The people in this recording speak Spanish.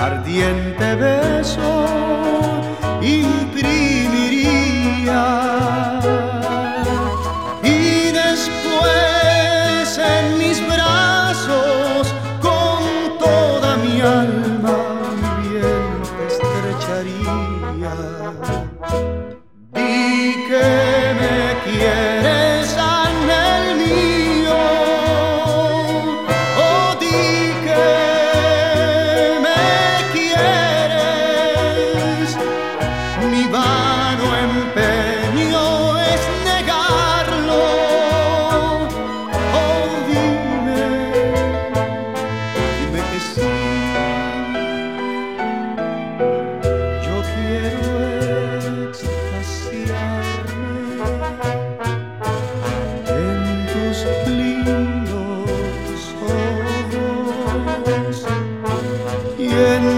ardiente beso imprimiría. Y después en mis brazos con toda mi alma bien te estrecharía. Di que me quieres en el mío, oh di que me quieres. Mi vano empeño es negarlo, oh dime que sí. Yo quiero extasiarme en tus lindos ojos y en